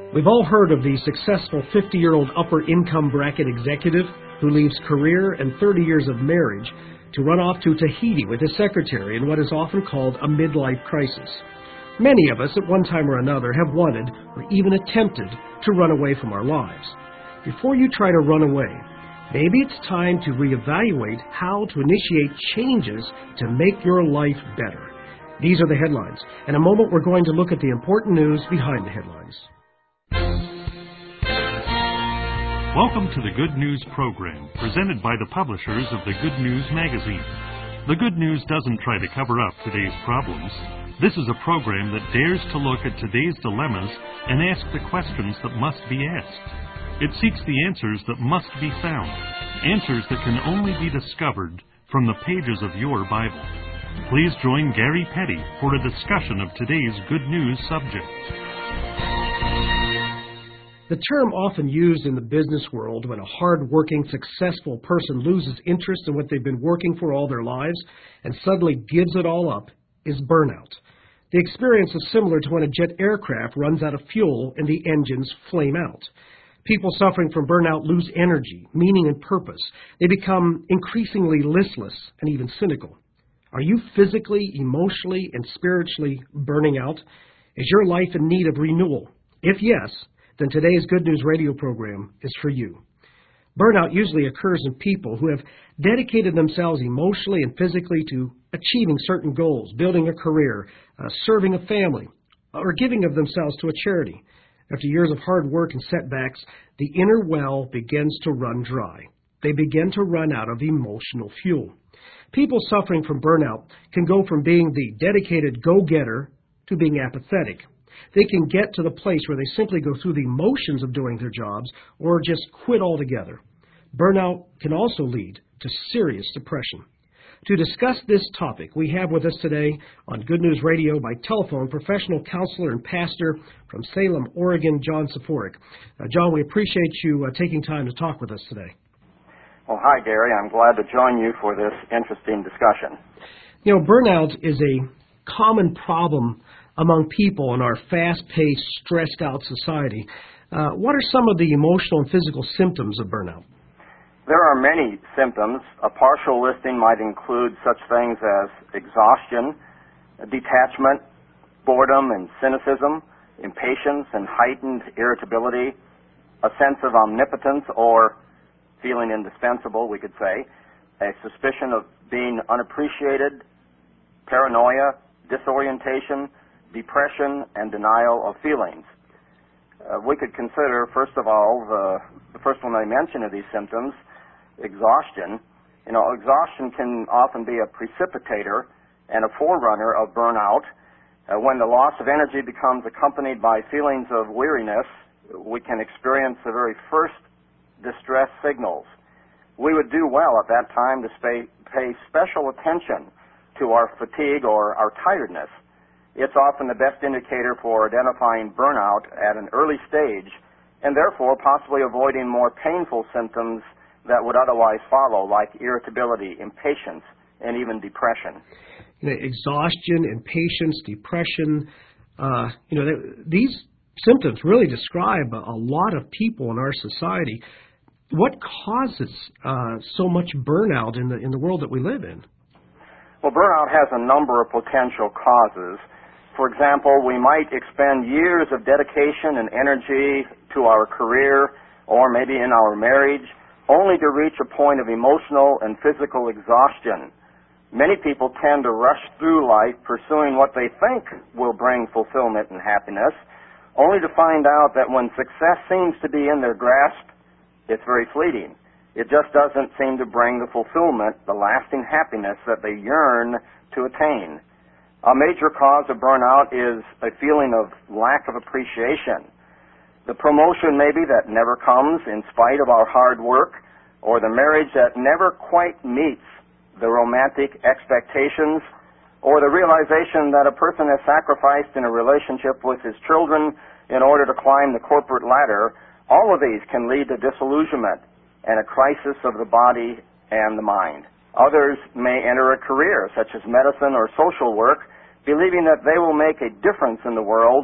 We've all heard of the successful 50-year-old upper income bracket executive who leaves career and 30 years of marriage to run off to Tahiti with his secretary in what is often called a midlife crisis. Many of us at one time or another have wanted or even attempted to run away from our lives. Before you try to run away, maybe it's time to reevaluate how to initiate changes to make your life better. These are the headlines. In a moment, we're going to look at the important news behind the headlines. Welcome to the Good News program, presented by the publishers of the Good News magazine. The Good News doesn't try to cover up today's problems. This is a program that dares to look at today's dilemmas and ask the questions that must be asked. It seeks the answers that must be found, answers that can only be discovered from the pages of your Bible. Please join Gary Petty for a discussion of today's Good News subject. The term often used in the business world when a hard-working, successful person loses interest in what they've been working for all their lives and suddenly gives it all up is burnout. The experience is similar to when a jet aircraft runs out of fuel and the engines flame out. People suffering from burnout lose energy, meaning, and purpose. They become increasingly listless and even cynical. Are you physically, emotionally, and spiritually burning out? Is your life in need of renewal? If yes, then today's Good News radio program is for you. Burnout usually occurs in people who have dedicated themselves emotionally and physically to achieving certain goals, building a career, serving a family, or giving of themselves to a charity. After years of hard work and setbacks, the inner well begins to run dry. They begin to run out of emotional fuel. People suffering from burnout can go from being the dedicated go-getter to being apathetic. They can get to the place where they simply go through the motions of doing their jobs or just quit altogether. Burnout can also lead to serious depression. To discuss this topic, we have with us today on Good News Radio by telephone professional counselor and pastor from Salem, Oregon, John Saforic. John, we appreciate you taking time to talk with us today. Well, hi, Gary. I'm glad to join you for this interesting discussion. You know, burnout is a common problem among people in our fast-paced, stressed-out society. What are some of the emotional and physical symptoms of burnout? There are many symptoms. A partial listing might include such things as exhaustion, detachment, boredom and cynicism, impatience and heightened irritability, a sense of omnipotence or feeling indispensable, we could say, a suspicion of being unappreciated, paranoia, disorientation, depression, and denial of feelings. We could consider, first of all, the first one I mentioned of these symptoms, exhaustion. You know, exhaustion can often be a precipitator and a forerunner of burnout. When the loss of energy becomes accompanied by feelings of weariness, we can experience the very first distress signals. We would do well at that time to pay special attention to our fatigue or our tiredness. It's often the best indicator for identifying burnout at an early stage and therefore possibly avoiding more painful symptoms that would otherwise follow, like irritability, impatience, and even depression. You know, exhaustion, impatience, depression, these symptoms really describe a lot of people in our society. What causes so much burnout in the world that we live in? Well, burnout has a number of potential causes. For example, we might expend years of dedication and energy to our career or maybe in our marriage only to reach a point of emotional and physical exhaustion. Many people tend to rush through life pursuing what they think will bring fulfillment and happiness, only to find out that when success seems to be in their grasp, it's very fleeting. It just doesn't seem to bring the fulfillment, the lasting happiness that they yearn to attain. A major cause of burnout is a feeling of lack of appreciation. The promotion maybe that never comes in spite of our hard work, or the marriage that never quite meets the romantic expectations, or the realization that a person has sacrificed in a relationship with his children in order to climb the corporate ladder. All of these can lead to disillusionment and a crisis of the body and the mind. Others may enter a career, such as medicine or social work, believing that they will make a difference in the world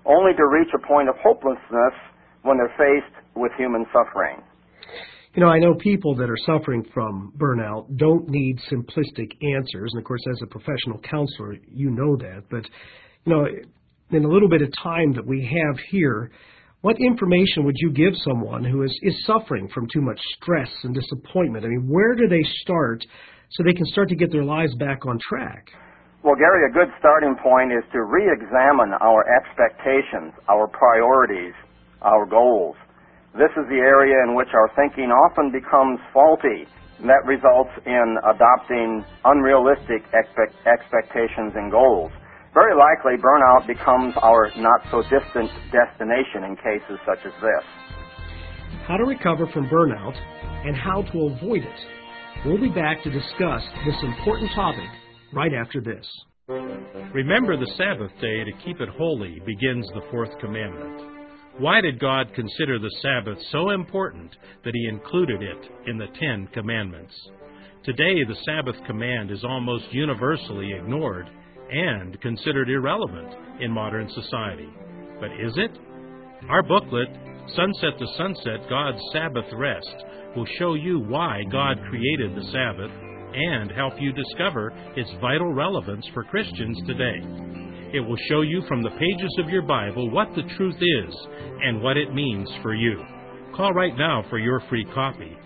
only to reach a point of hopelessness when they're faced with human suffering. You know, I know people that are suffering from burnout don't need simplistic answers, and of course, as a professional counselor, you know that. But, you know, in a little bit of time that we have here, what information would you give someone who is suffering from too much stress and disappointment? I mean, where do they start so they can start to get their lives back on track? Well, Gary, a good starting point is to re-examine our expectations, our priorities, our goals. This is the area in which our thinking often becomes faulty, and that results in adopting unrealistic expectations and goals. Very likely, burnout becomes our not-so-distant destination in cases such as this. How to recover from burnout and how to avoid it. We'll be back to discuss this important topic right after this. Remember the Sabbath day to keep it holy begins the fourth commandment. Why did God consider the Sabbath so important that He included it in the 10 Commandments? Today, the Sabbath command is almost universally ignored and considered irrelevant in modern society. But is it? Our booklet, Sunset to Sunset, God's Sabbath Rest, will show you why God created the Sabbath and help you discover its vital relevance for Christians today. It will show you from the pages of your Bible what the truth is and what it means for you. Call right now for your free copy,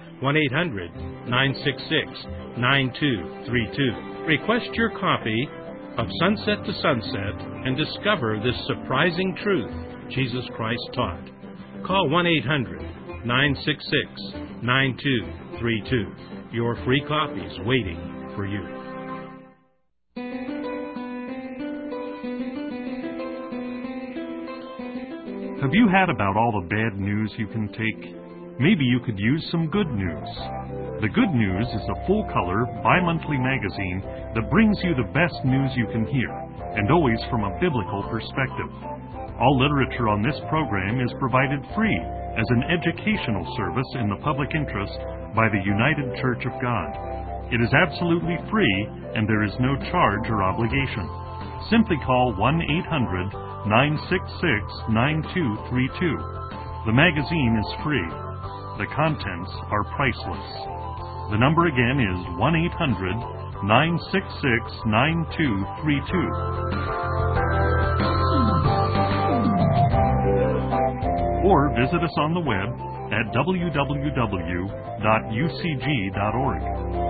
1-800-966-9232. Request your copy of Sunset to Sunset and discover this surprising truth Jesus Christ taught. Call 1-800-966-9232. Your free copy is waiting for you. Have you had about all the bad news you can take? Maybe you could use some good news. The Good News is a full-color, bi-monthly magazine that brings you the best news you can hear, and always from a biblical perspective. All literature on this program is provided free as an educational service in the public interest by the United Church of God. It is absolutely free, and there is no charge or obligation. Simply call 1-800-966-9232. The magazine is free. The contents are priceless. The number again is 1-800-966-9232. Or visit us on the web at www.ucg.org.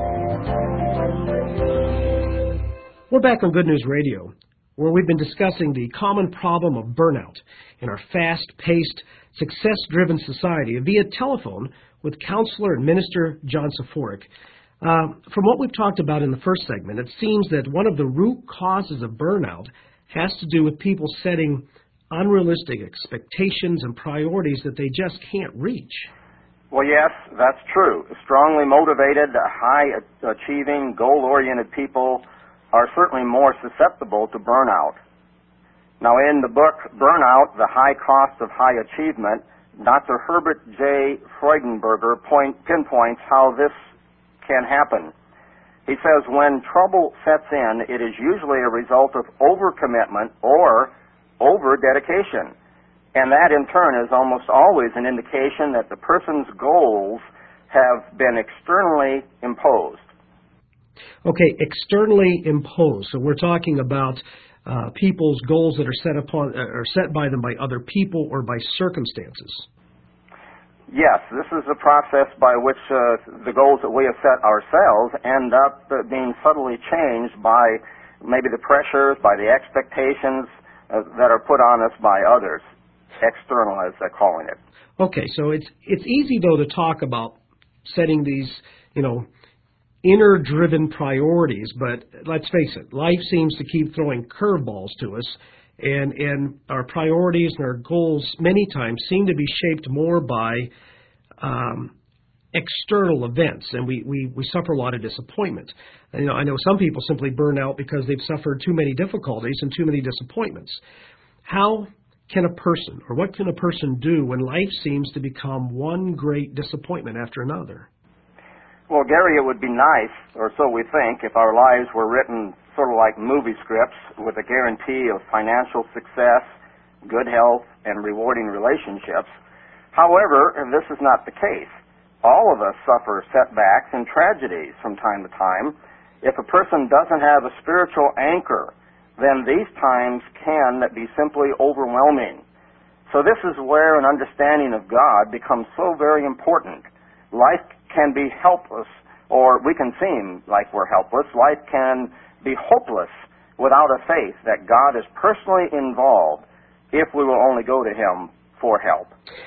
We're back on Good News Radio, where we've been discussing the common problem of burnout in our fast-paced, success-driven society via telephone with counselor and minister John Soforic. From what we've talked about in the first segment, it seems that one of the root causes of burnout has to do with people setting unrealistic expectations and priorities that they just can't reach. Well, yes, that's true. Strongly motivated, high-achieving, goal-oriented people are certainly more susceptible to burnout. Now, in the book, Burnout, The High Cost of High Achievement, Dr. Herbert J. Freudenberger pinpoints how this can happen. He says, when trouble sets in, it is usually a result of overcommitment or over-dedication. And that, in turn, is almost always an indication that the person's goals have been externally imposed. Okay, externally imposed. So we're talking about people's goals that are set by them by other people or by circumstances. Yes, this is a process by which the goals that we have set ourselves end up being subtly changed by maybe the pressures, by the expectations that are put on us by others. External, as they're calling it. Okay, so it's easy, though, to talk about setting these, inner-driven priorities, but let's face it, life seems to keep throwing curveballs to us, and our priorities and our goals many times seem to be shaped more by external events, and we suffer a lot of disappointment. I know some people simply burn out because they've suffered too many difficulties and too many disappointments. How can a person, or what can a person do when life seems to become one great disappointment after another? Well, Gary, it would be nice, or so we think, if our lives were written sort of like movie scripts with a guarantee of financial success, good health, and rewarding relationships. However, this is not the case. All of us suffer setbacks and tragedies from time to time. If a person doesn't have a spiritual anchor, then these times can be simply overwhelming. So this is where an understanding of God becomes so very important. Life can be helpless, or we can seem like we're helpless. Life can be hopeless without a faith that God is personally involved if we will only go to Him for help.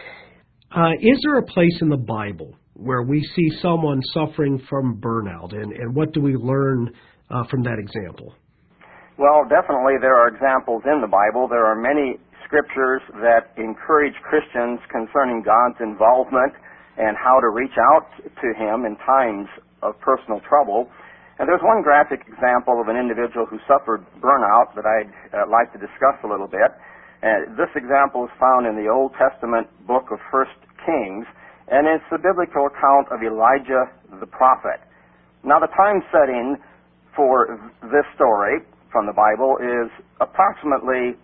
Is there a place in the Bible where we see someone suffering from burnout, and what do we learn from that example? Well, definitely there are examples in the Bible. There are many scriptures that encourage Christians concerning God's involvement and how to reach out to Him in times of personal trouble. And there's one graphic example of an individual who suffered burnout that I'd like to discuss a little bit. This example is found in the Old Testament book of 1 Kings, and it's the biblical account of Elijah the prophet. Now, the time setting for this story from the Bible is approximately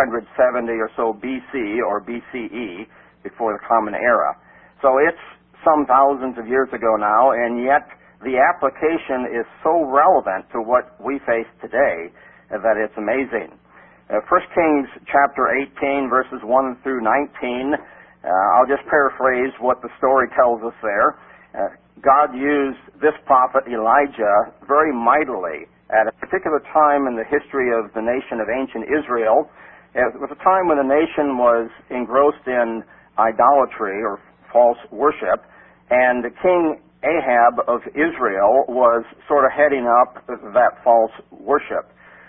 870 or so BC or BCE, before the Common Era. So it's some thousands of years ago now, and yet the application is so relevant to what we face today that it's amazing. 1 Kings chapter 18, verses 1 through 19, I'll just paraphrase what the story tells us there. God used this prophet Elijah very mightily at a particular time in the history of the nation of ancient Israel. It was a time when the nation was engrossed in idolatry or false worship, and King Ahab of Israel was sort of heading up that false worship.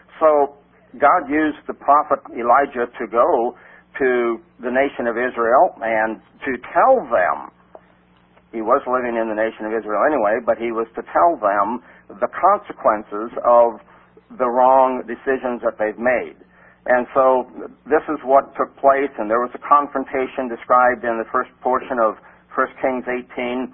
So God used the prophet Elijah to go to the nation of Israel and to tell them, he was living in the nation of Israel anyway, but he was to tell them the consequences of the wrong decisions that they've made. And so this is what took place, and there was a confrontation described in the first portion of 1 Kings 18,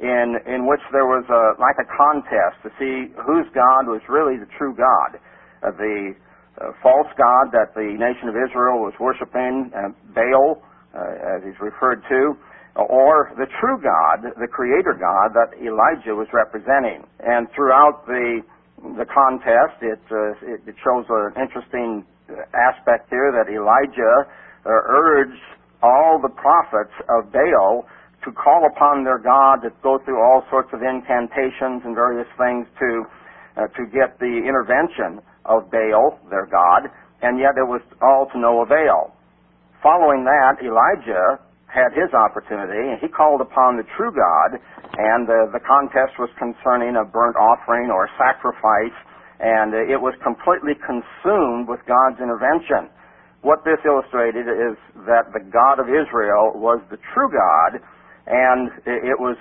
in which there was like a contest to see whose God was really the true God. The false God that the nation of Israel was worshiping, Baal, as he's referred to, or the true God, the Creator God that Elijah was representing. And throughout the contest, it shows an interesting aspect here that Elijah urged all the prophets of Baal to call upon their God, to go through all sorts of incantations and various things to get the intervention of Baal, their God, and yet it was all to no avail. Following that, Elijah had his opportunity, and he called upon the true God, and the contest was concerning a burnt offering or a sacrifice, and it was completely consumed with God's intervention. What this illustrated is that the God of Israel was the true God, and it was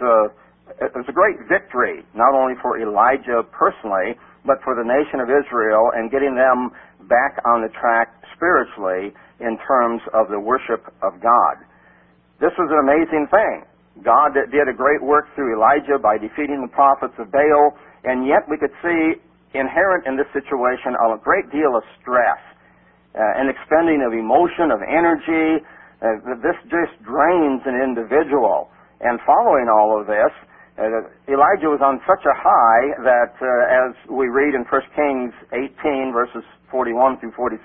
a great victory, not only for Elijah personally, but for the nation of Israel, and getting them back on the track spiritually in terms of the worship of God. This was an amazing thing. God did a great work through Elijah by defeating the prophets of Baal, and yet we could see inherent in this situation a great deal of stress, an expending of emotion, of energy. This just drains an individual. And following all of this, Elijah was on such a high that, as we read in 1 Kings 18, verses 41 through 46,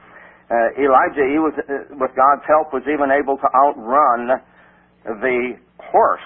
Elijah, he was, with God's help, was even able to outrun the horse,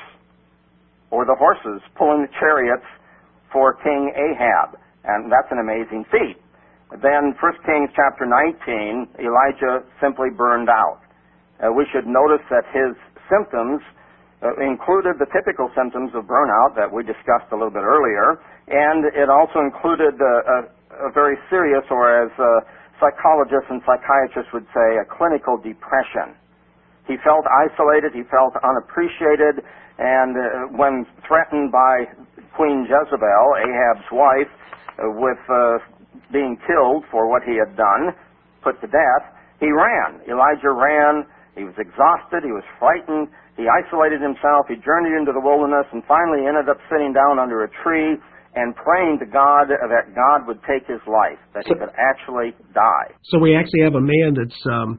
or the horses pulling the chariots for King Ahab. And that's an amazing feat. Then 1 Kings chapter 19, Elijah simply burned out. We should notice that his symptoms included the typical symptoms of burnout that we discussed a little bit earlier, and it also included a very serious, or as psychologists and psychiatrists would say, a clinical depression. He felt isolated, he felt unappreciated, and when threatened by Queen Jezebel, Ahab's wife, with being killed for what he had done, put to death, he ran. Elijah ran. He was exhausted, he was frightened, he isolated himself, he journeyed into the wilderness, and finally ended up sitting down under a tree and praying to God that God would take his life, that he could actually die. So we actually have a man that's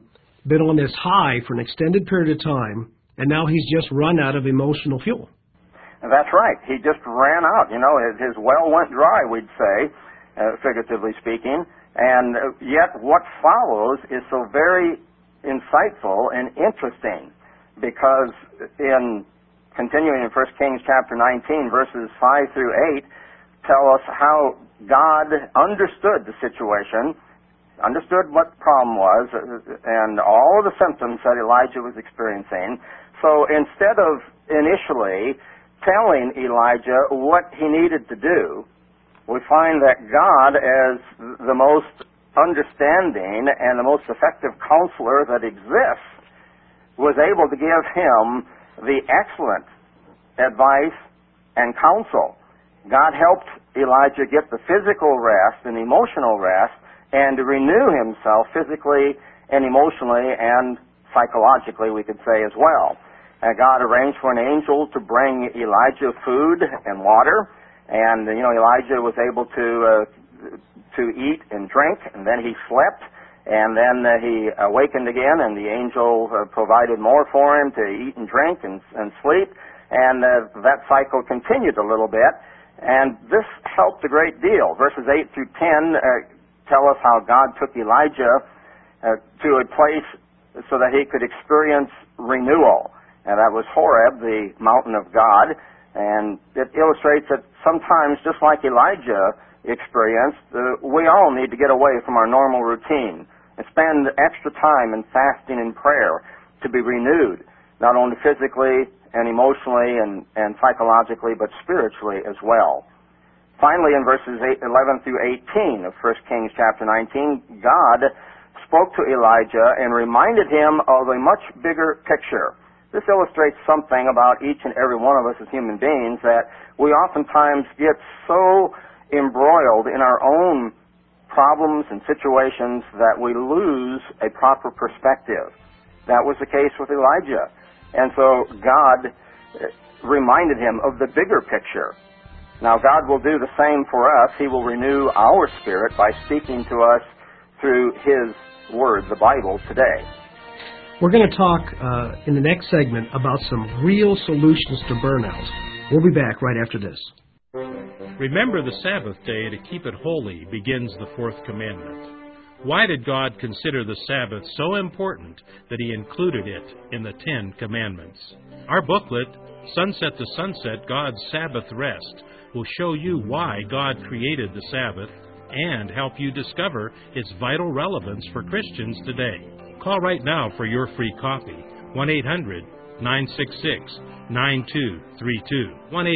been on this high for an extended period of time, and now he's just run out of emotional fuel. That's right. He just ran out. His well went dry, we'd say, figuratively speaking. And yet what follows is so very insightful and interesting, because in continuing in 1 Kings chapter 19, verses 5 through 8, tell us how God understood the situation, understood what the problem was, and all of the symptoms that Elijah was experiencing. So instead of initially telling Elijah what he needed to do, we find that God, as the most understanding and the most effective counselor that exists, was able to give him the excellent advice and counsel. God helped Elijah get the physical rest and emotional rest, and to renew himself physically and emotionally and psychologically, we could say, as well. God arranged for an angel to bring Elijah food and water, and Elijah was able to eat and drink, and then he slept, and then he awakened again, and the angel provided more for him to eat and drink and sleep, and that cycle continued a little bit, and this helped a great deal. Verses 8 through 10 tell us how God took Elijah to a place so that he could experience renewal, and that was Horeb, the mountain of God, and it illustrates that sometimes, just like Elijah experienced, we all need to get away from our normal routine and spend extra time in fasting and prayer to be renewed, not only physically and emotionally and psychologically, but spiritually as well. Finally, in verses 11 through 18 of 1 Kings chapter 19, God spoke to Elijah and reminded him of a much bigger picture. This illustrates something about each and every one of us as human beings, that we oftentimes get so embroiled in our own problems and situations that we lose a proper perspective. That was the case with Elijah. And so God reminded him of the bigger picture. Now, God will do the same for us. He will renew our spirit by speaking to us through His Word, the Bible, today. We're going to talk in the next segment about some real solutions to burnout. We'll be back right after this. Remember the Sabbath day to keep it holy begins the fourth commandment. Why did God consider the Sabbath so important that He included it in the 10 Commandments? Our booklet, Sunset to Sunset, God's Sabbath Rest, will show you why God created the Sabbath and help you discover its vital relevance for Christians today. Call right now for your free copy, 1-800-966-9232,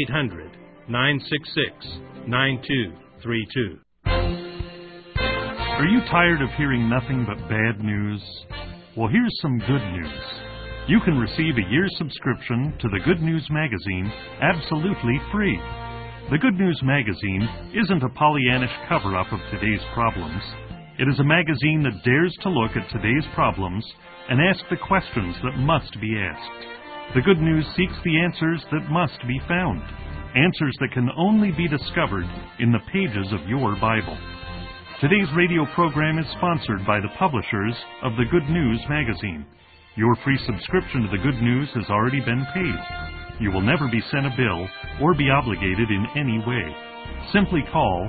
1-800-966-9232. Are you tired of hearing nothing but bad news? Well, here's some good news. You can receive a year's subscription to the Good News Magazine absolutely free. The Good News Magazine isn't a Pollyannish cover-up of today's problems. It is a magazine that dares to look at today's problems and ask the questions that must be asked. The Good News seeks the answers that must be found, answers that can only be discovered in the pages of your Bible. Today's radio program is sponsored by the publishers of the Good News Magazine. Your free subscription to the Good News has already been paid. You will never be sent a bill or be obligated in any way. Simply call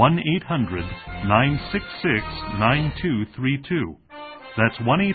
1-800-966-9232. That's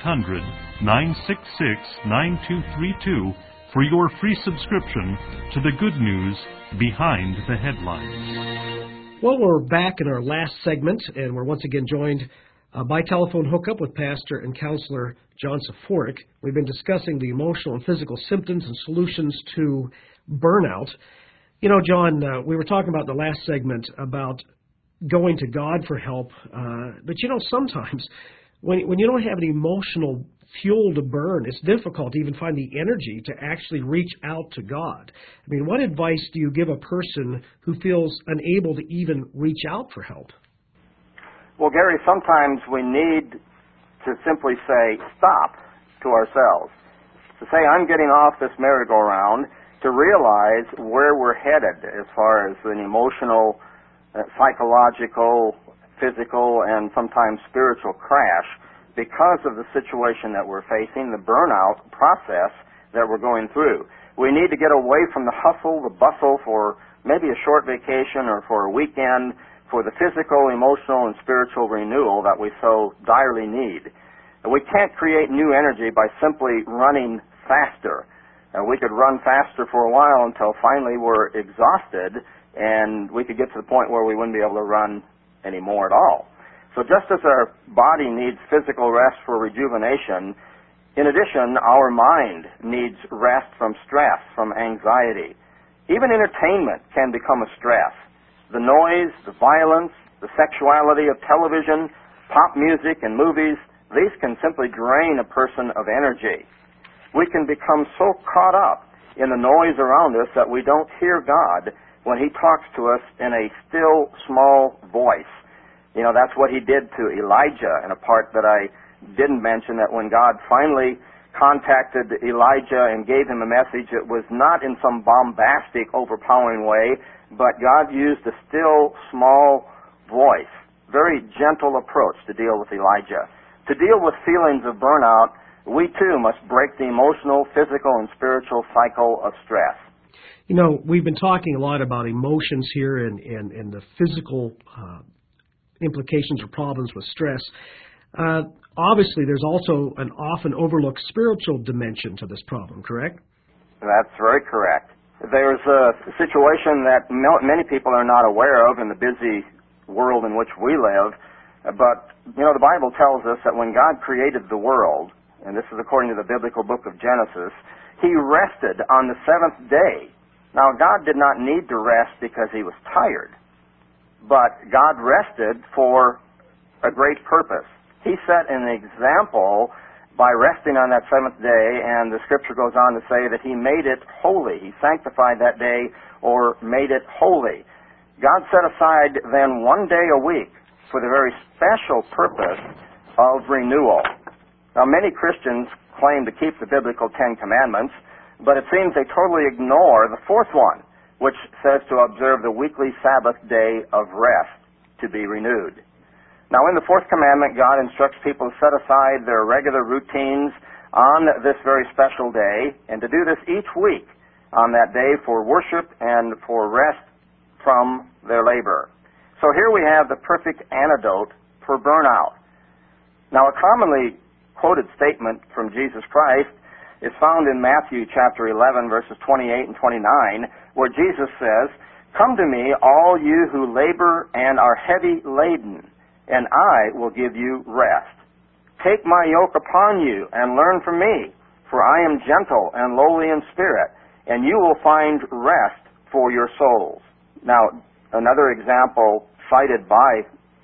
1-800-966-9232 for your free subscription to the Good News Behind the Headlines. Well, we're back in our last segment, and we're once again joined by telephone hookup with Pastor and Counselor John Saforic. We've been discussing the emotional and physical symptoms and solutions to burnout. You know, John, we were talking about in the last segment about going to God for help, but you know, sometimes when you don't have an emotional fuel to burn, it's difficult to even find the energy to actually reach out to God. I mean, what advice do you give a person who feels unable to even reach out for help? Well, Gary, sometimes we need to simply say stop to ourselves, to say I'm getting off this merry-go-round, to realize where we're headed as far as an emotional, psychological, physical, and sometimes spiritual crash because of the situation that we're facing, the burnout process that we're going through. We need to get away from the hustle, the bustle for maybe a short vacation or for a weekend, for the physical, emotional, and spiritual renewal that we so direly need. We can't create new energy by simply running faster. We could run faster for a while until finally we're exhausted and we could get to the point where we wouldn't be able to run anymore at all. So just as our body needs physical rest for rejuvenation, in addition, our mind needs rest from stress, from anxiety. Even entertainment can become a stress. The noise, the violence, the sexuality of television, pop music, and movies, these can simply drain a person of energy. We can become so caught up in the noise around us that we don't hear God when He talks to us in a still, small voice. You know, that's what He did to Elijah in a part that I didn't mention, that when God finally contacted Elijah and gave him a message, it was not in some bombastic, overpowering way, but God used a still, small voice, very gentle approach to deal with Elijah. To deal with feelings of burnout, we too must break the emotional, physical, and spiritual cycle of stress. You know, we've been talking a lot about emotions here and the physical implications or problems with stress. Obviously, there's also an often overlooked spiritual dimension to this problem, correct? That's very correct. There's a situation that many people are not aware of in the busy world in which we live, but, you know, the Bible tells us that when God created the world, and this is according to the biblical book of Genesis, He rested on the seventh day. Now, God did not need to rest because He was tired, but God rested for a great purpose. He set an example by resting on that seventh day, and the Scripture goes on to say that He made it holy. He sanctified that day or made it holy. God set aside then one day a week for the very special purpose of renewal. Now, many Christians claim to keep the biblical Ten Commandments, but it seems they totally ignore the fourth one, which says to observe the weekly Sabbath day of rest to be renewed. Now, in the fourth commandment, God instructs people to set aside their regular routines on this very special day and to do this each week on that day for worship and for rest from their labor. So here we have the perfect antidote for burnout. Now, a commonly quoted statement from Jesus Christ is found in Matthew chapter 11, verses 28 and 29, where Jesus says, "Come to me, all you who labor and are heavy laden, and I will give you rest. Take my yoke upon you and learn from me, for I am gentle and lowly in spirit, and you will find rest for your souls." Now, another example cited by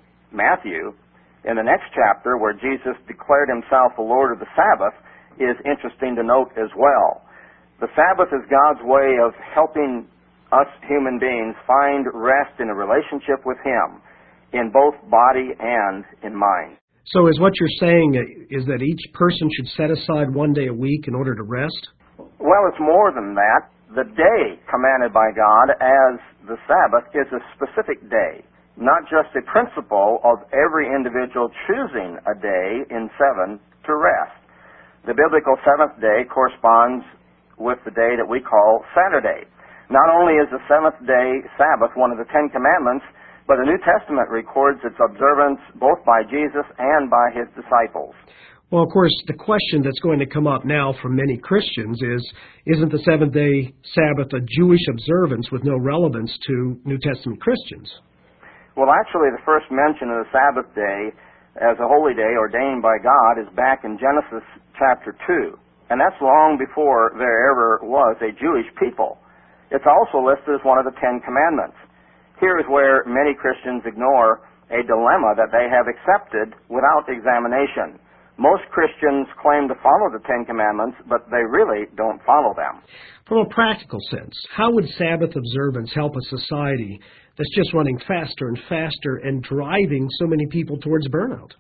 Matthew in the next chapter, where Jesus declared Himself the Lord of the Sabbath, is interesting to note as well. The Sabbath is God's way of helping us human beings find rest in a relationship with Him, in both body and in mind. So is what you're saying is that each person should set aside one day a week in order to rest? Well, it's more than that. The day commanded by God as the Sabbath is a specific day, not just a principle of every individual choosing a day in 7 to rest. The biblical seventh day corresponds with the day that we call Saturday. Not only is the seventh day Sabbath one of the Ten Commandments, but the New Testament records its observance both by Jesus and by His disciples. Well, of course, the question that's going to come up now from many Christians is, isn't the seventh-day Sabbath a Jewish observance with no relevance to New Testament Christians? Well, actually, the first mention of the Sabbath day as a holy day ordained by God is back in Genesis chapter 2, and that's long before there ever was a Jewish people. It's also listed as one of the Ten Commandments. Here is where many Christians ignore a dilemma that they have accepted without examination. Most Christians claim to follow the Ten Commandments, but they really don't follow them. From a practical sense, how would Sabbath observance help a society that's just running faster and faster and driving so many people towards burnout?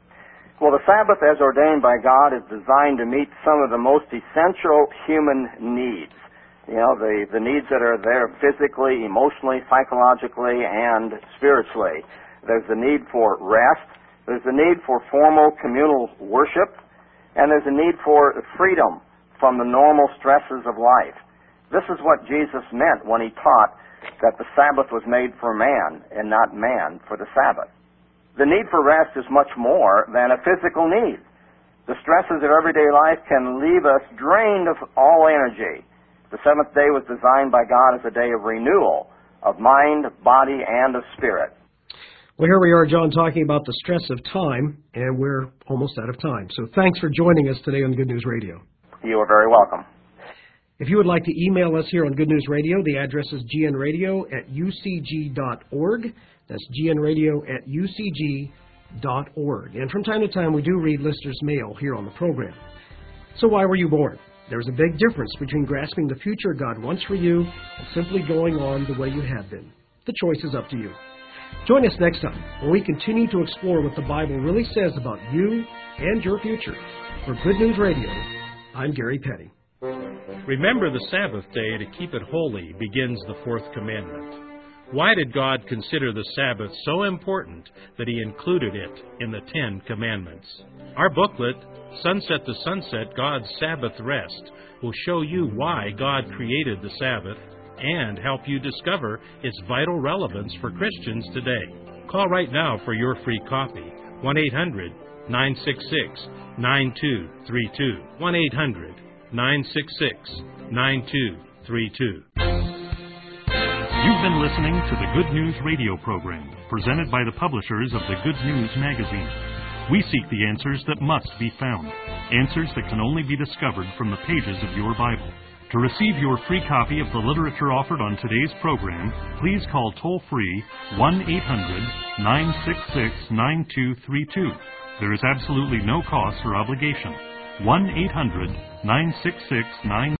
Well, the Sabbath, as ordained by God, is designed to meet some of the most essential human needs. You know, the needs that are there physically, emotionally, psychologically, and spiritually. There's the need for rest, There's a need for formal communal worship, and there's a need for freedom from the normal stresses of life. This is what Jesus meant when he taught that the Sabbath was made for man and not man for the Sabbath. The need for rest is much more than a physical need. The stresses of everyday life can leave us drained of all energy. The seventh day was designed by God as a day of renewal of mind, body, and of spirit. Well, here we are, John, talking about the stress of time, and we're almost out of time. So thanks for joining us today on Good News Radio. You are very welcome. If you would like to email us here on Good News Radio, the address is gnradio@ucg.org. That's gnradio@ucg.org. And from time to time, we do read listeners' mail here on the program. So why were you born? There's a big difference between grasping the future God wants for you and simply going on the way you have been. The choice is up to you. Join us next time when we continue to explore what the Bible really says about you and your future. For Good News Radio, I'm Gary Petty. Remember the Sabbath day to keep it holy begins the fourth commandment. Why did God consider the Sabbath so important that he included it in the 10 Commandments? Our booklet, Sunset to Sunset, God's Sabbath Rest, will show you why God created the Sabbath and help you discover its vital relevance for Christians today. Call right now for your free copy. 1-800-966-9232. 1-800-966-9232. You've been listening to the Good News Radio program, presented by the publishers of the Good News magazine. We seek the answers that must be found, answers that can only be discovered from the pages of your Bible. To receive your free copy of the literature offered on today's program, please call toll-free 1-800-966-9232. There is absolutely no cost or obligation. 1-800-966-9232.